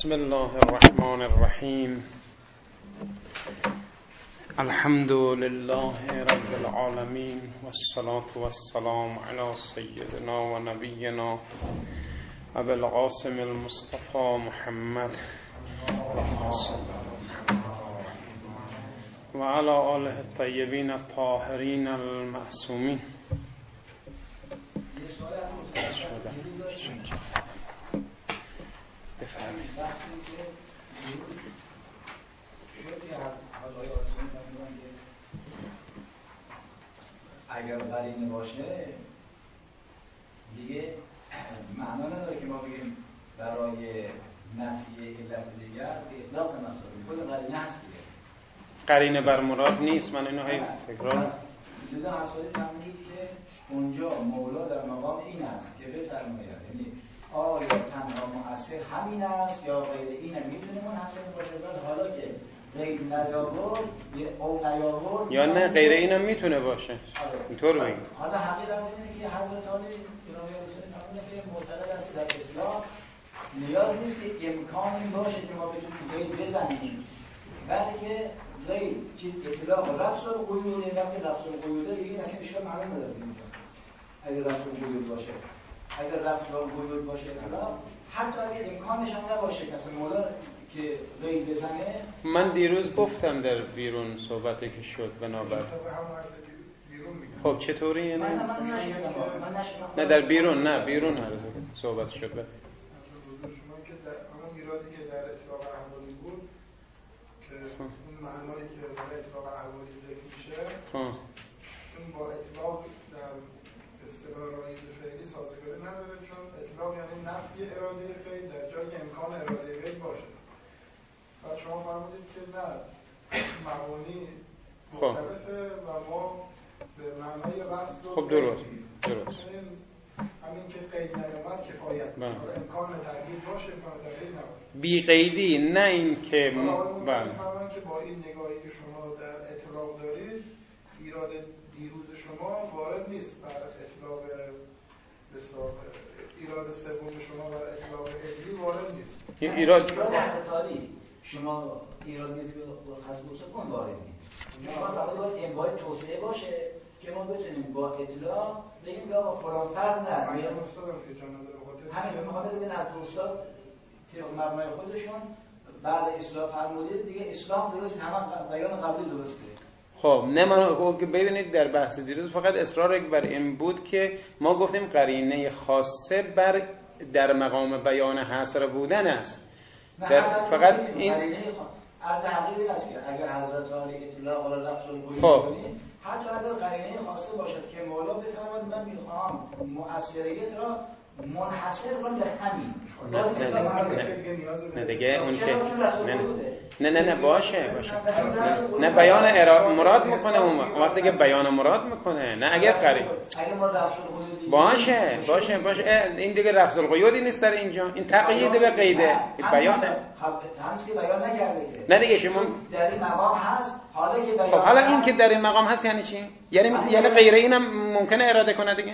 بسم الله الرحمن الرحیم. الحمد لله رب العالمین والصلاة والسلام علی سیدنا و نبینا ابی القاسم المصطفى محمد و علی آله الطیبین الطاهرین المعصومین. بفرمایید. اگر قرینه باشه دیگه معنا نداره که ما بگیم برای نفی علت دیگر به اطلاق مسائل خود قرینه هست دیگه. قرینه بر مراد نیست. من اینو تکرار جدا مسائل فهمید که اونجا مولا در مقام این است که بفرماید یعنی آیا تنها مؤثر همین است یا غیر این هم میتونه منحصر باشه؟ حالا که غیر نیاورد او نیاورد یا نه غیر این هم میتونه باشه. اینطور بگیم. حالا حقیقت اینه که حضرت علی جناب حسین فرمودن که معتقد است در اطلاق نیاز نیست که امکانی باشه که ما بتونیم غیر بزنیم، بلکه غیر چیز اطلاق رفض القیود وقتی رفض القیود دیگه اصلا اشکال معلوم نداره اینجا. اگه رفض القیود باشه، اگر رفض القیود باشه اطلاق حتی اگه امکانش هم نباشه که اصلا مولا که غیر بزنه. من دیروز گفتم در بیرون صحبتی که شد بنابر خب چطوری یعنی؟ من نه در بیرون نه بیرون عرض صحبت شد. شما که در همون ایرادی که در اطلاق احوالی بود که اون معنایی که در اطلاق احوالی ذکر میشه اون با اطلاق در اصطلاح رایج فعلی سازگاری نداره، چون اطلاق یعنی نفی اراده غیر در جایی که امکان اراده غیر باشه. بعد شما فرمودید که نه معانی مختلفه و ما به معنای رفض خب درست همین که قید نیامد کفایت. امکان تغییر باشه، امکان تغییر نباشه. بی قیدی، نه این که میفهمن که با این نگاهی که شما در اطلاق دارید ایراد دیروز شما وارد نیست بر اطلاق ایراد سوم شما بر اطلاق علمی وارد نیست. این ایراد حقیقی شما ایراد نیست که خاص کن وارد نیست. شما فقط باید انواع توسعه باشه که ما بتونیم با اطلاق بگیم که آقا فلان فرد نه. من استادم که جناب همین میخوام بگم از استاد طبق مبنای خودشون بعد اصلاح فرمودید دیگه اسلام درست، همه بیان قبلی درسته. خب نه من ببینید در بحث دیروز فقط اصرار بر این بود که ما گفتیم قرینه خاصه بر در مقام بیان حصر بودن است. فقط این عرض حقیقی است که اگر حضرت علی اطلاق علی لفظ القیود کنید حتی اگر قرینه خاصه باشد که مولا بفرماید من میخوام مؤثریت را منحصر کنم در همین. نه دیگه اون که نه باشه نه بیان مراد میکنه اون وقتی که بیان مراد میکنه. نه اگر قرینه اگه ما لفظ القیود باشه این دیگه لفظ القیودی نیست در اینجا. این تقیید به قیده بیانه. هنوز که بیان نکرده که نه دیگه شما در این مقام هست. حالا که بیان خب حالا این که در این مقام هست یعنی چی؟ یعنی غیر اینم ممکنه اراده کنه دیگه.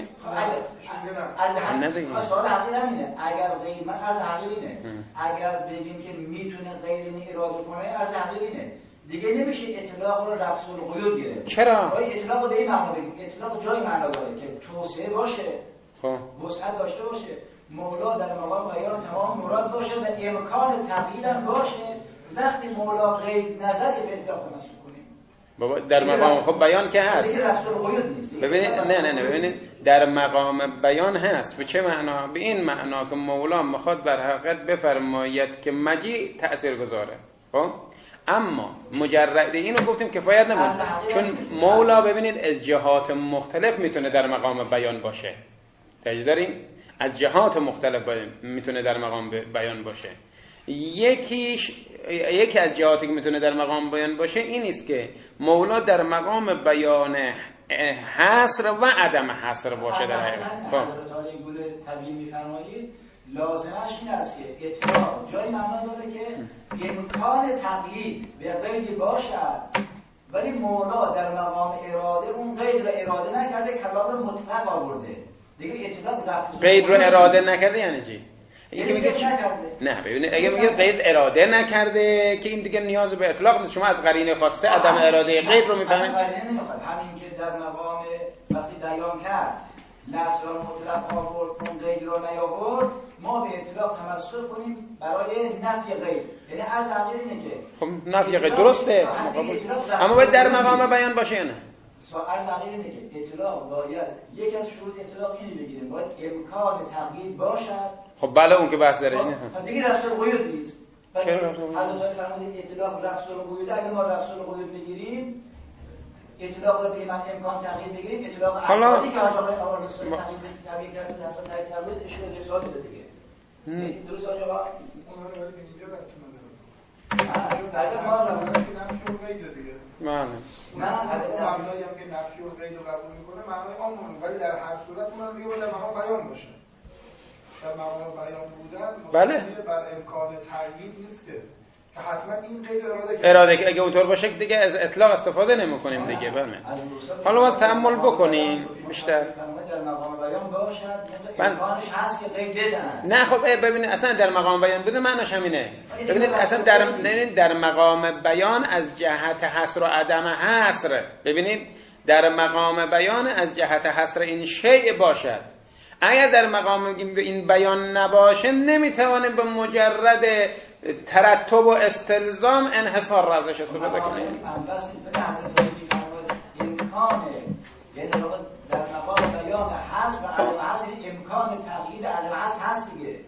اگر سوال حقیقی همینه، اگر غیر من عرض حقیقی نه، اگر بگیم که میتونه غیر این اراده کنه عرض حقیقی نه دیگه نمیشه اطلاق رو رفض القیود گیره. چرا؟ باید اطلاق به این معنا بگیم. اطلاق جای معنا داره که توسعه باشه، خب وسعت داشته باشه، مولا در مقام بیان تمام مراد باشه و امکان تغییر هم باشه. وقتی مولا غیر نظری به اطلاق تمسک کنیم بابا در مقام خب بیان که هست. ببینید نه ببینید در مقام بیان هست. به چه معنا؟ به این معنا که مولا میخواد بر حقیقت بفرماید که مجیء تأثیر گذاره. خب اما مجرد اینو گفتیم کفایت نمیکنه، چون مولا ببینید از جهات مختلف میتونه در مقام بیان باشه. توجه داریم؟ از جهات مختلف میتونه در مقام بیان باشه. یکی از جهاتی که میتونه در مقام بیان باشه این است که مولا در مقام بیان حصر و عدم حصر باشه در حقیقت. حضرت علی گل طبیعی میفرمایید لازمش این است که اطلاق جای معنا داره که امکان تقیید به غیری باشد، ولی مولا در مقام اراده اون غیر را اراده نکرده، کلام رو مطلق آورده دیگه. اطلاق رفض غیر رو اراده نکرده یعنی چی؟ اگه میگه نه ببینید اگه میگه قید اراده نکرده که این دیگه نیاز به اطلاق نیست. شما از قرینه خواسته عدم اراده قید رو میفهمید. همین که در مقام وقتی بیان کرد لفظ را مطلق آورد اون قید را نیاورد، ما به اطلاق تمسک کنیم برای نفی قید. یعنی عرض حقیر اینه که خب نفی قید درسته، اما باید در مقام بیان باشه یا نه؟ عرض حقیر اینه که اطلاق باید یک از شروط اطلاق اینی بگیریم، باید امکان تقیید باشد. خب بله اون که بحث داره اینه. دیگه رفض القیود نیست. حضرت فرمودید اطلاق رفض القیود، اگه ما رفض القیود بگیریم اطلاق رو به من امکان تغییر بگیریم، اطلاق احوالی که آقای رسول تغییر کرده در اصل تغییر کرده اشکال از ارسال بده دیگه. درست آقا اون رو ولی به اینجا رفتیم بعد ما رو نفی و قید دیگه. بله. معنایی هم که نفی و قید رو قبول میکنه معنای عامه، ولی در هر صورت اونم میگه در مقام بیان باشه. در مقام بیان بودن بله. بر امکان تغییر نیست که حتما این قید اراده اگه اونطور باشه دیگه از اطلاق استفاده نمی‌کنیم دیگه. بله. حالا باز تأمل بکنیم بیشتر. در مقام بیان باشد، امکانش هست که قید بزنن. نه خب ببینید اصلا در مقام بیان بوده معناش همینه. ببینید اصلا در مقام بیان از جهت حصر و عدم حصر، ببینید در مقام بیان از جهت حصر این شیء باشد. اگر در مقام این بیان نباشه نمیتوانیم به مجرد ترتب و استلزام انحصار را ازش استفاده کنیم. یعنی در مقام بیان هست و عدم هست، امکان تغییر عدم هست دیگه.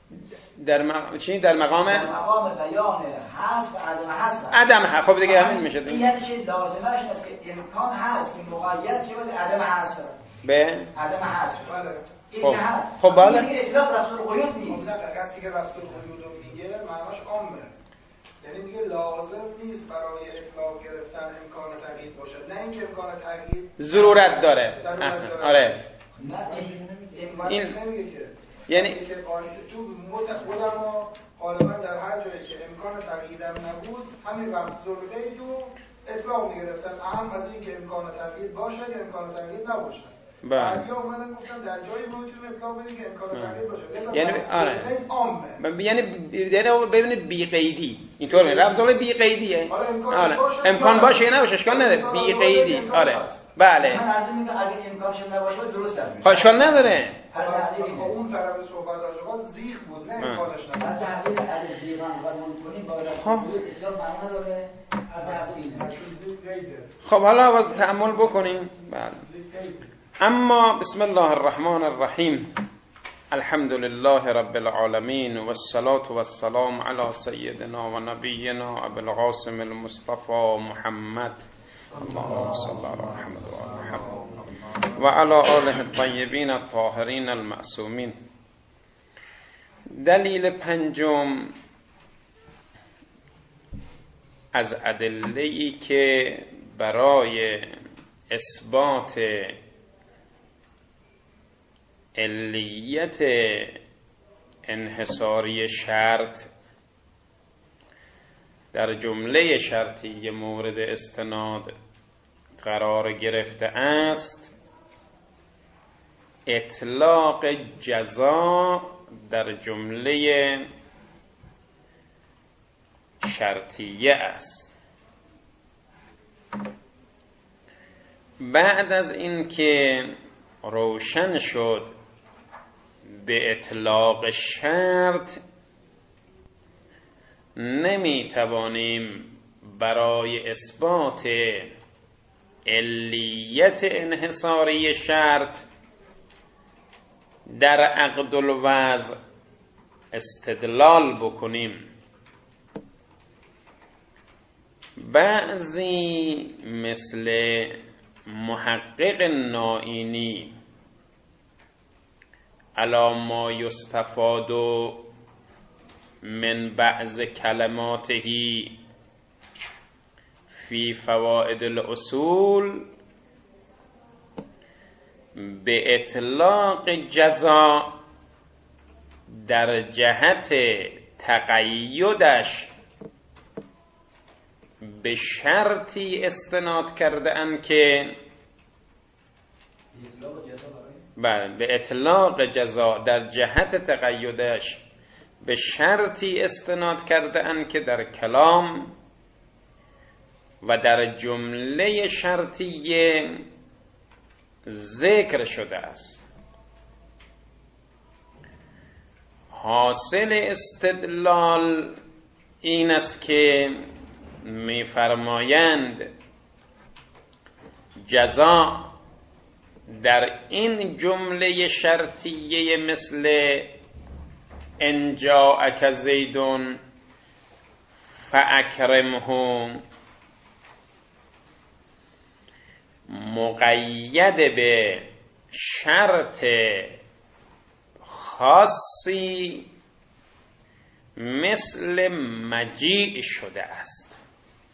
در مقام بیان هست و عدم هست. عدم خب دیگه همین میشه. این یعنی چه لازمش است که امکان هست که مقید شه به عدم هست. به عدم هست. خب بله. دیگه اطلاق رفض القیود نیست. کسی که رفض القیود رو میگه معناش عامه. یعنی میگه لازم نیست برای اطلاق گرفتن امکان تغییر باشد، نه اینکه امکان تغییر ضرورت داره اصلا. آره این نمیگه که یعنی که تو علما غالبا در هر جایی که امکان تغییر نبود همین رفض القید رو اطلاق میگرفتن، اهم از این که امکان تغییر باشد یا امکان تغییر نباشد. بعدی اومدن گفتن در جایی موجود اطلاق بدید که امکان تغییر باشه. یعنی آره. یعنی ببینید بی قیدی اینطور میگه رفض القید بی قیدیه. امکان باشه یا نباشه اشکال نداره. بی قیدی. آره. بله. من عرض میگم اگه امکانش نباشه درست میشه. اشکال نداره. اون طرف صحبت آجوان زیغ بود نه امکانش نباشه. از تحقیق علی زیغان و منتونی با اطلاق معنا داره. از تحقیق خب حالا باز تأمل بکنیم. بله. اما بسم الله الرحمن الرحیم. الحمد لله رب العالمین والصلاة والسلام علی سیدنا و نبینا ابو القاسم المصطفى محمد اللهم صل علی محمد و آل محمد و علی آله الطیبین الطاهرین المعصومین. دلیل پنجم از ادله‌ای که برای اثبات علیت انحصاری شرط در جمله شرطی مورد استناد قرار گرفته است اطلاق جزا در جمله شرطیه است. بعد از اینکه روشن شد به اطلاق شرط نمی توانیم برای اثبات علیت انحصاری شرط در عقد الوضع استدلال بکنیم. بعضی مثل محقق نائینی علی ما یستفاد من بعض کلماته فی فوائد الاصول به اطلاق جزا در جهت تقییدش به شرطی استناد کرده اند که به اطلاق جزا در جهت تقییدش به شرطی استناد کرده اند که در کلام و در جمله شرطیه ذکر شده است. حاصل استدلال این است که می‌فرمایند جزا در این جمله شرطیه مثل ان جاءک زید فاکرمه مقید به شرط خاصی مثل مجیء شده است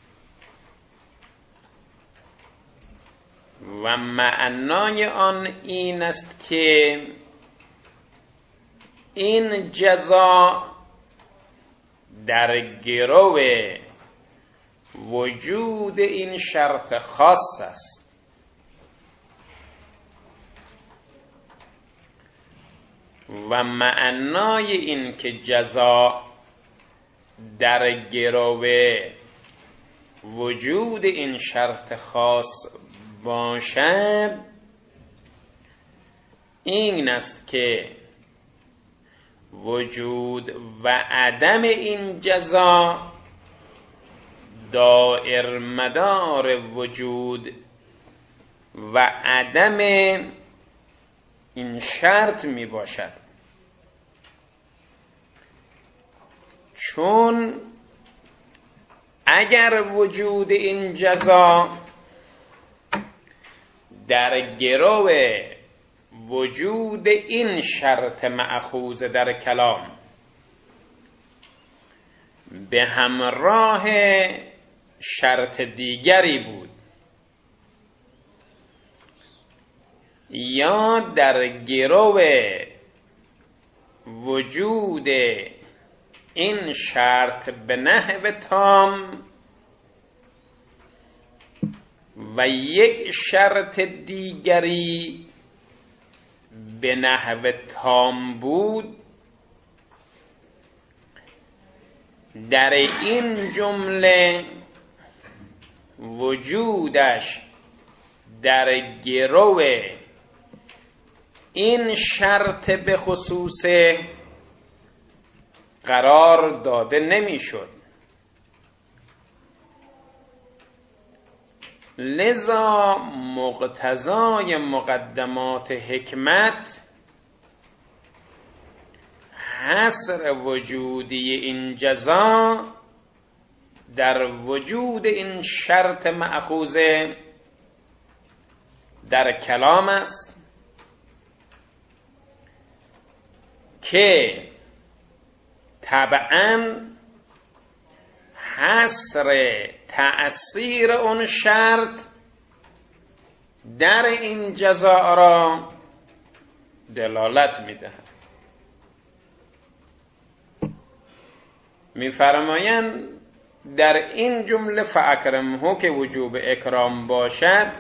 و معنای آن این است که این جزا در گرو وجود این شرط خاص است و معنای این که جزا در گرو وجود این شرط خاص باشد این است که وجود و عدم این جزا دائر مدار وجود و عدم این شرط می باشد، چون اگر وجود این جزا در گرو وجود این شرط مأخوذ در کلام به همراه شرط دیگری بود یا در گرو وجود این شرط به نحو تام و یک شرط دیگری به نحو تام بود، در این جمله وجودش در گرو این شرط به خصوص قرار داده نمیشد. لذا مقتضای مقدمات حکمت حصر وجودی این جزا در وجود این شرط مأخوذ در کلام است که طبعاً حصر تأثیر اون شرط در این جزا را دلالت می‌دهد. می‌فرمایند در این جمله فاکرمه که وجوب اکرام باشد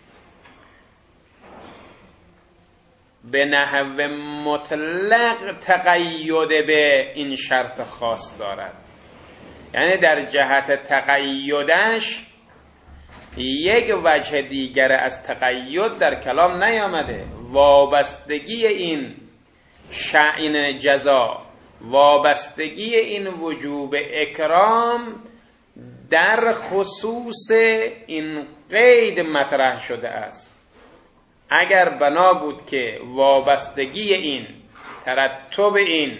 به نحو مطلق تقید به این شرط خاص دارد، یعنی در جهت تقیدش یک وجه دیگر از تقید در کلام نیامده. وابستگی این شأن جزا، وابستگی این وجوب اکرام در خصوص این قید مطرح شده است. اگر بنا بود که وابستگی این ترتب این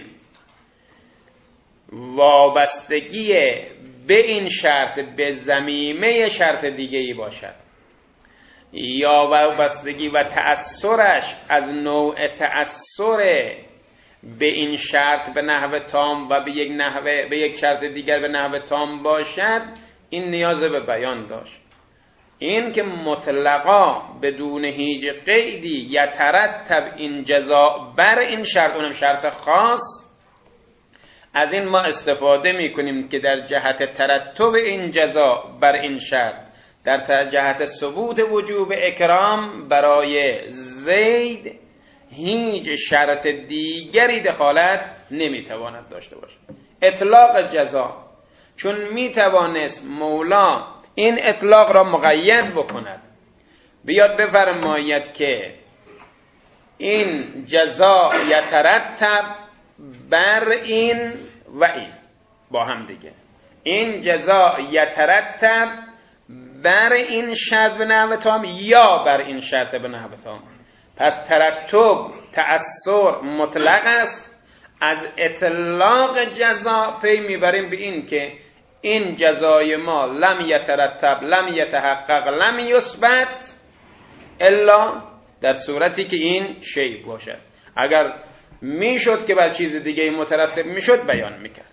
وابستگی به این شرط به ضمیمه شرط دیگه‌ای باشد یا وابستگی و تأثرش از نوع تأثر به این شرط به نحو تام و به یک شرط دیگر به نحو تام باشد، این نیاز به بیان داشت. این که مطلقا بدون هیچ قیدی یترتب این جزا بر این شرط، اونم شرط خاص، از این ما استفاده میکنیم که در جهت ترتب این جزا بر این شرط، در جهت ثبوت وجوب اکرام برای زید هیچ شرط دیگری دخالت نمیتواند داشته باشد. اطلاق جزا، چون میتوانست مولا این اطلاق را مقید بکند، بیاد بفرماید که این جزا یترتب بر این و این با هم دیگه، این جزا یترتب بر این شرط به نحو تام یا بر این شرط به نحو تام. پس ترتب تأثر مطلق است. از اطلاق جزا پی میبریم به این که این جزای ما لم یترتب لم یتحقق لم یثبت الا در صورتی که این شیء باشد. اگر میشد که بر چیز دیگه مترتب میشد بیان میکرد.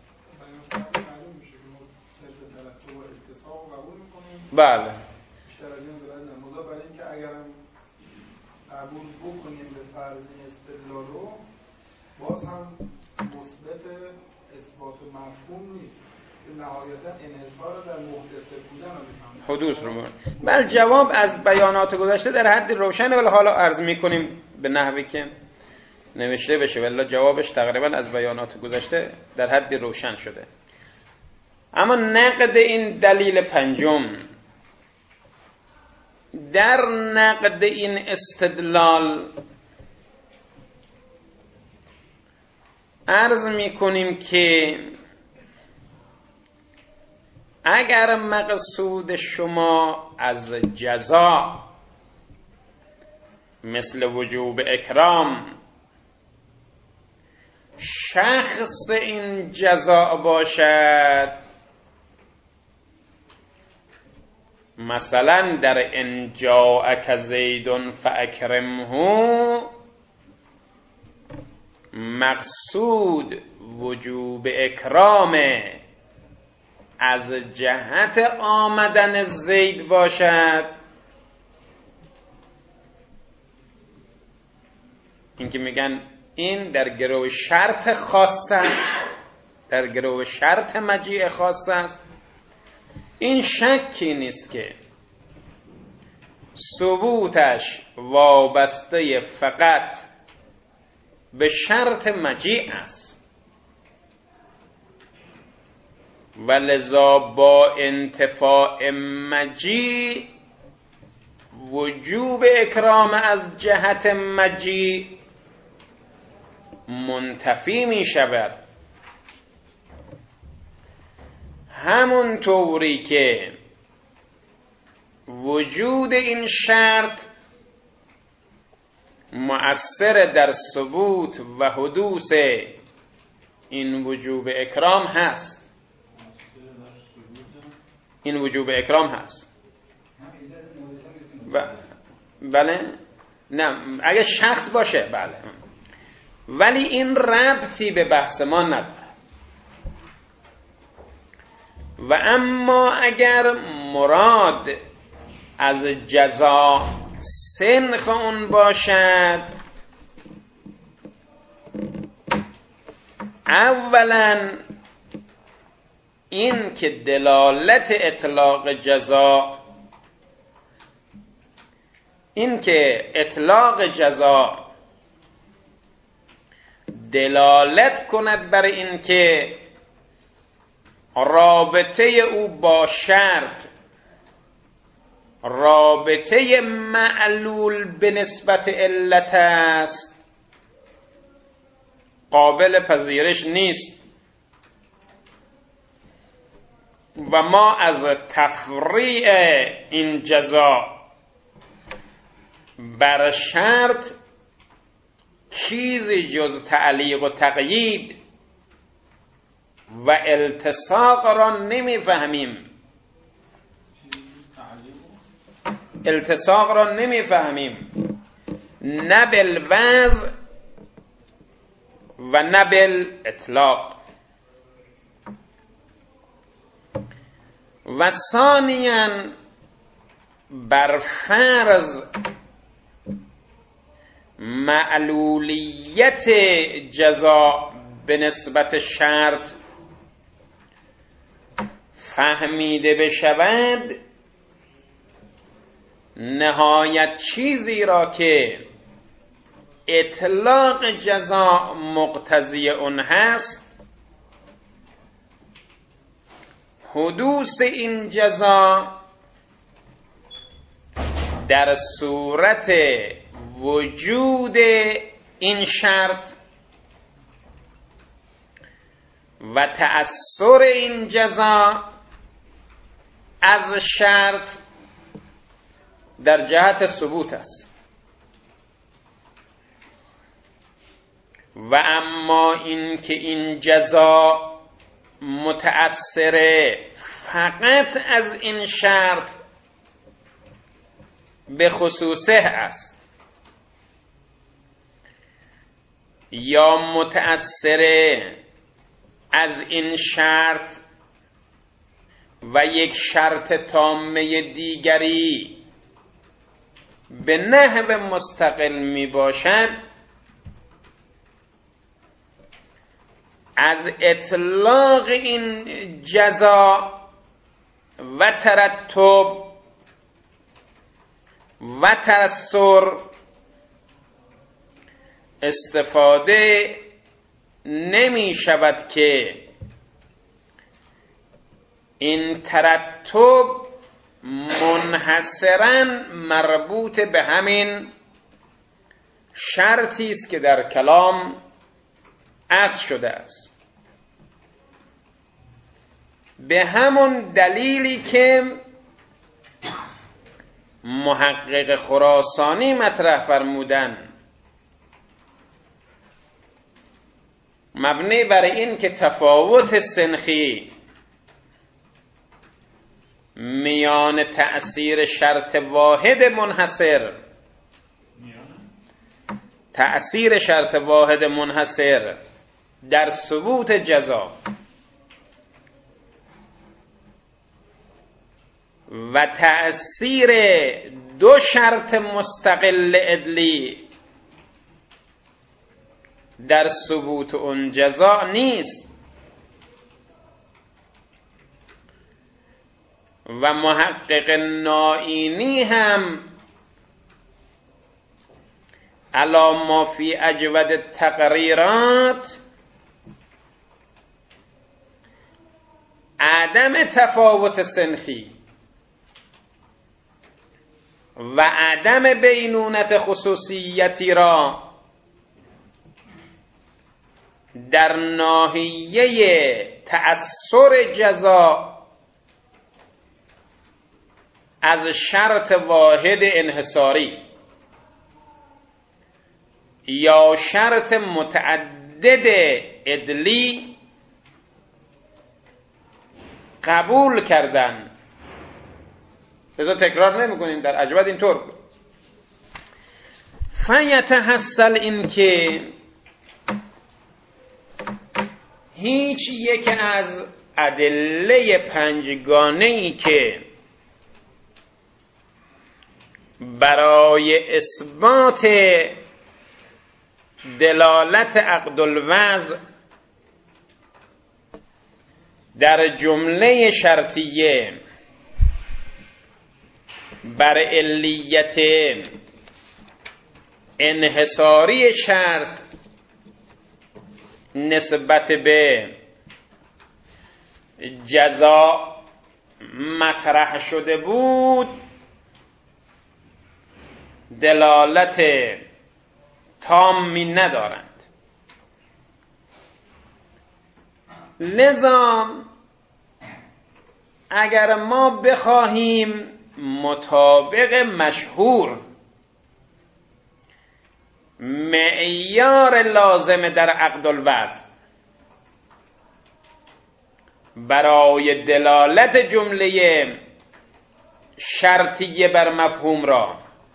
بله بیشتر از این دارد مضاف بر این که اگرم قبول بکنیم به فرض استدلال رو، باز هم مثبت اثبات مفهوم نیست، که نهایتا انحصار در محدث بودن رو حدوث رو بله. جواب از بیانات گذشته در حد روشنه، ولی حالا عرض میکنیم به نحوی که نوشته بشه، ولی جوابش تقریبا از بیانات گذشته در حد روشن شده. اما نقد این دلیل پنجم، در نقد این استدلال عرض میکنیم که اگر مقصود شما از جزا مثل وجوب اکرام شخص این جزا باشد، مثلا در ان جاءک زید فاکرمه مقصود وجوب اکرام از جهت آمدن زید باشد، این که میگن این در گروه شرط خاص است، در گروه شرط مجیء خاص است، این شکی نیست که ثبوتش وابسته فقط به شرط مجیء است و لذا با انتفاع مجیء وجوب اکرام از جهت مجیء منتفی می شود. همون طوری که وجود این شرط مؤثر در ثبوت و حدوث این وجوب اکرام هست، این وجوب اکرام هست. بله نه اگه شخص باشه بله، ولی این ربطی به بحث ما نداره. و اما اگر مراد از جزا سنخ اون باشد، اولا این که دلالت اطلاق جزا، این که اطلاق جزا دلالت کند بر این که رابطه او با شرط رابطه معلول به نسبت علت است، قابل پذیرش نیست و ما از تفریع این جزا بر شرط چیزی جز تعلیق و تقیید و التصاق را نمیفهمیم. التصاق را نمیفهمیم، نه بالوضع و نه بالاطلاق. و ثانیاً بر فرض معلولیت جزا به نسبت شرط فهمیده بشود، نهایت چیزی را که اطلاق جزا مقتضی اون هست، حدوث این جزا در صورت وجود این شرط و تأثر این جزا از شرط در جهت ثبوت است. و اما این که این جزا متأثر فقط از این شرط به خصوصه است یا متأثر از این شرط و یک شرط تامه دیگری به نحو مستقل می باشد، از اطلاق این جزا و ترتب و تأثر استفاده نمی شود که این ترتب منحصراً مربوط به همین شرطی است که در کلام عرض شده است. به همون دلیلی که محقق خراسانی مطرح فرمودن، مبنی بر این که تفاوت سنخی میان تأثیر شرط واحد منحصر در ثبوت جزا و تأثیر دو شرط مستقل عدلی در ثبوت اون جزا نیست. و محقق نائینی هم علی ما فی اجود تقریرات عدم تفاوت سنخی و عدم بینونت خصوصیتی را در ناحیه تأثر جزا از شرط واحد انحصاری یا شرط متعدد عدلی قبول کردن. لذا تکرار نمی کنیم، در اجود اینطور بود. فیتحصل این که هیچ یک از ادله پنجگانه‌ای که برای اثبات دلالت عقدالوضع در جمله شرطیه بر علیت انحصاری شرط نسبت به جزا مطرح شده بود، دلالت تامی ندارند. لذا اگر ما بخواهیم مطابق مشهور معیار لازم در عقدالوضع برای دلالت جمله شرطیه بر مفهوم را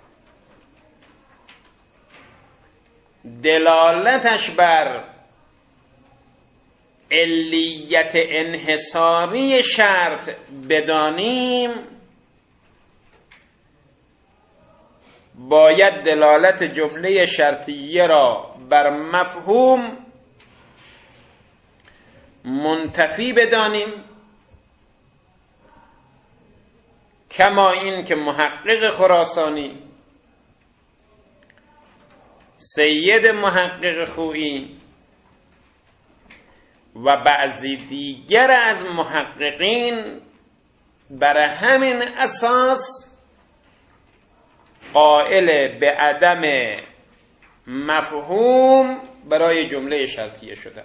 دلالتش بر علیت انحصاری شرط بدانیم، باید دلالت جمله شرطیه را بر مفهوم منتفی بدانیم، کما این که محقق خراسانی سید محقق خویی و بعضی دیگر از محققین بر همین اساس قائل به عدم مفهوم برای جمله شرطیه شده.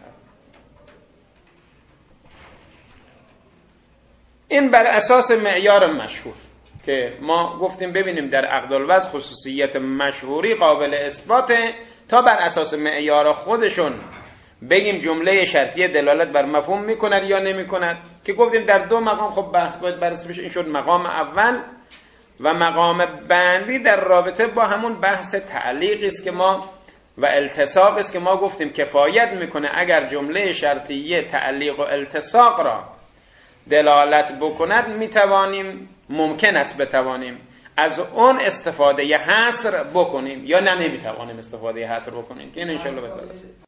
این بر اساس معیار مشهور که ما گفتیم ببینیم در عقد الوصل خصوصیت مشهوری قابل اثباته، تا بر اساس معیار خودشون بگیم جمله شرطیه دلالت بر مفهوم میکند یا نمیکند، که گفتیم در دو مقام خب بحث باید بررسی بشه. این شد مقام اول. و مقام بعدی در رابطه با همون بحث تعلیقی است که ما و التصاق است که ما گفتیم کفایت میکنه اگر جمله شرطیه تعلیق و التصاق را دلالت بکند میتوانیم، ممکن است بتوانیم از اون استفاده حصر بکنیم، یا نه نمیتوانیم استفاده حصر بکنیم، که این انشاءالله بهتره.